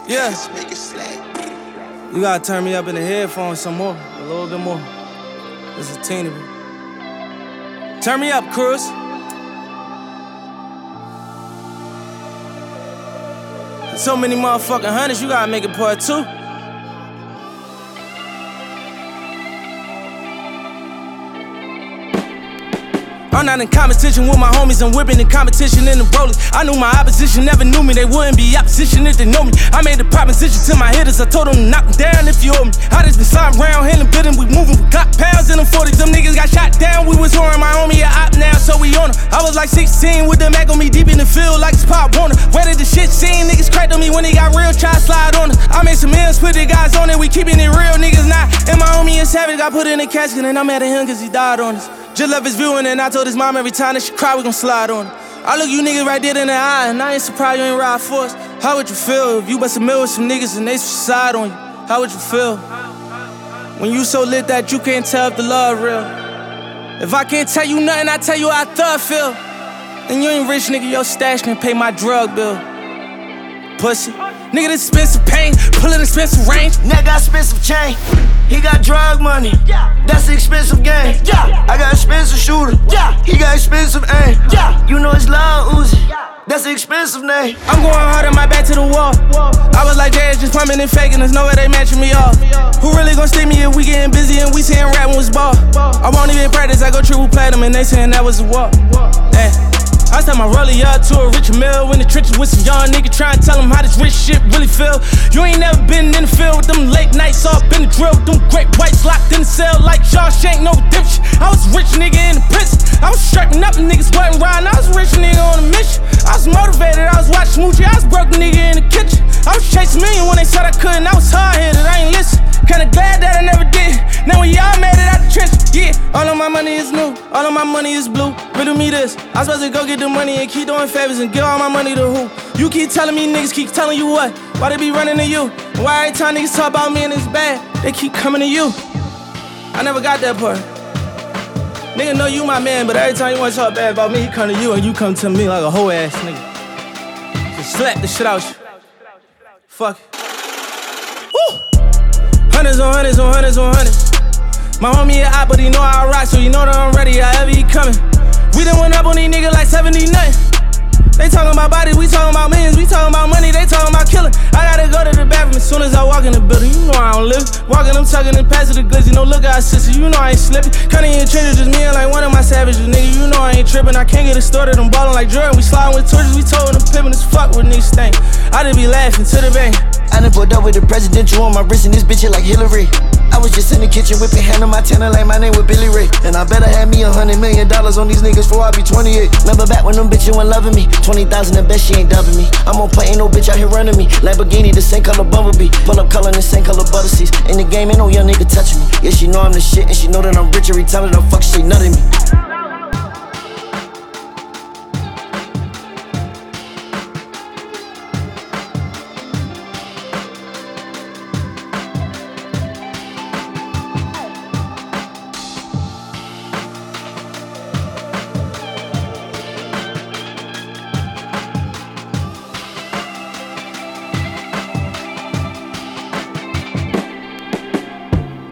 Yeah. You gotta turn me up in the headphones some more, a little bit more. Just a teeny bit. Turn me up, Cruz. So many motherfucking hundreds, you gotta make it part 2. I'm not in competition with my homies, I'm whipping in competition in the rollers. I knew my opposition never knew me, they wouldn't be opposition if they know me. I made a proposition to my hitters, I told them to knock them down if you owe me. I just been sliding around, handling bidding, we moving, we got pounds in them 40s. Them niggas got shot down, we was whoring, my homie a op now, so we on her. I was like 16 with the Mac on me, deep in the field like it's Pop Warner. Where did the shit scene? Niggas cracked on me when they got real, try to slide on us. I made some meals, put the guys on it, we keeping it real, niggas not. And my homie is savage, got put in a casket, and I'm mad at him cause he died on us. Just left his viewing and I told his mom every time that she cry, we gon' slide on her. I look you niggas right there in the eye, and I ain't surprised you ain't ride for us. How would you feel if you bust a mill with some niggas and they suicide on you? How would you feel? When you so lit that you can't tell if the love real. If I can't tell you nothing, I tell you how I thug feel. Then you ain't rich, nigga, your stash can pay my drug bill. Pussy. Nigga, this expensive pain, pullin' expensive range. Nigga got expensive chain, he got drug money. That's the expensive game. I got expensive shooter. He got expensive aim. You know it's loud Uzi. That's the expensive name. I'm going hard on my back to the wall. I was like, Jazz just pumping and faking. There's no way they matching me off. Who really gon' stick me if we getting busy and we saying rap when it's ball? I won't even practice, I go triple platinum and they saying that was a walk. I tell my rollie up to a rich mill in the trenches with some young nigga trying to tell him how this rich shit really feel. You ain't never been in the field with them late nights up in the drill with them great whites locked in the cell like Shawshank, no redemption. I was a rich nigga in the prison. I was strapping up and niggas wasn't riding. I was a rich nigga on a mission. I was motivated, I was watching Smoochie. I was broke nigga in the kitchen. I was chasing million when they said I couldn't. I was hard-headed, I ain't listen. Kinda glad that I never did. Now we all made it out the trench, yeah. All of my money is new, all of my money is blue. Riddle me this, I'm supposed to go get the money and keep doing favors and give all my money to who? You keep telling me niggas keep telling you what? Why they be running to you? Why every time niggas talk about me and it's bad, they keep coming to you? I never got that part. Nigga know you my man, but every time you wanna talk bad about me, he come to you and you come to me like a hoe ass nigga. Just slap the shit out you. Fuck it. Woo! Hundreds on hundreds on hundreds on hundreds. My homie a op, but he know I rock, so you know that I'm ready, however he coming. We done went up on these niggas like 70 nothing. They talking about bodies, we talking about millions, we talking about money, they talking about killing. I gotta go to the bathroom as soon as I walk in the building, you know I don't live. Walking, I'm tucking and passing the glizzy, no look out sister, you know I ain't slipping. Cutting in trenches, just me and like one of my savages, nigga, you know I ain't tripping. I can't get it started, I'm ballin' like Jordan, we sliding with torches, we told them pimpin' as fuck with niggas stink. I just be laughing to the bank. I done pulled up with the presidential on my wrist and this bitch like Hillary. I was just in the kitchen whipping hand on my tenor like my name was Billy Ray. And I better have me $100 million on these niggas before I be 28. Remember back when them bitches weren't loving me? 20,000 the best, she ain't dubbing me. I'm on point, ain't no bitch out here running me. Lamborghini, the same color Bumblebee. Pull up color, the same color butter seats. In the game, ain't no young nigga touching me. Yeah, she know I'm the shit and she know that I'm rich every time that I fuck, she nutting me.